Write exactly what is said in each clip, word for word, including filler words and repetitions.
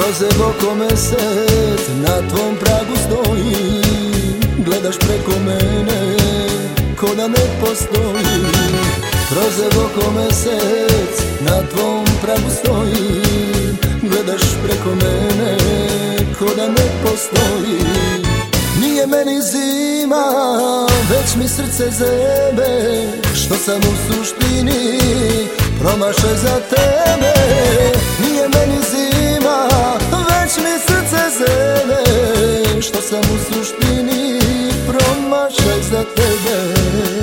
Prozevo ko mesec, na tvom pragu stoji. Gledaš preko mene, ko da ne postoji. Prozevo ko mesec, na tvom pragu stoji. Gledaš preko mene, ko da ne postoji. Nije meni zima, već mi srce zebe, što sam u suštini promašaj za tebe. Nije meni zima, već mi srce zebe, što sam u suštini promašaj za tebe.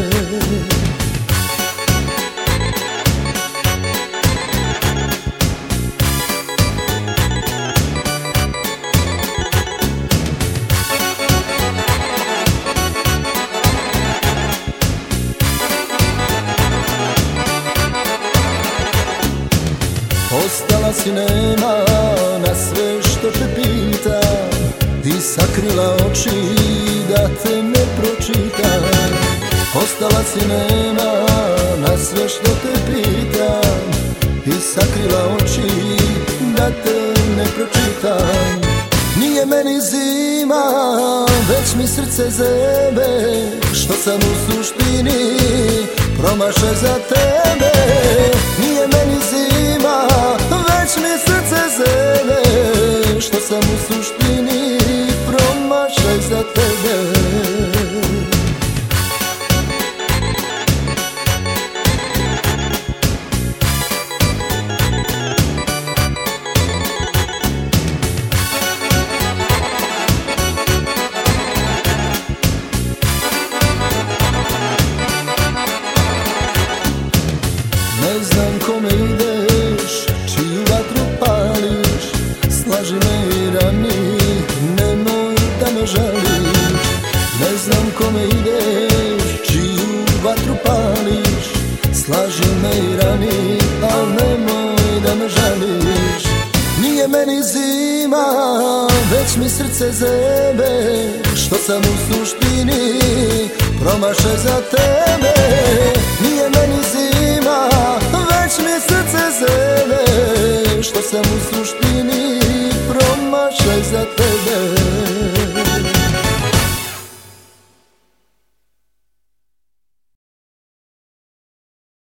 Ostala si nema na sve što te pita i sakrila oči da te ne pročita. Ostala si nema na sve što te pita i sakrila oči da te ne pročita. Nije meni zima, već mi srce zebe, što sam u suštini promašaj za tebe. Nije meni zima, već mi srce zebe, što sam u suštini promašaj za tebe. Ne znam kome ideš, čiju vatru pališ, slaži me i rani, nemoj da me žališ. Ne znam kome ideš, čiju vatru pališ, slaži me i rani, al nemoj da me žališ. Nije meni zima, već mi srce zebe, što sam u suštini promašaj za tebe. Nije meni zima, već mi srce zebe, što sam u suštini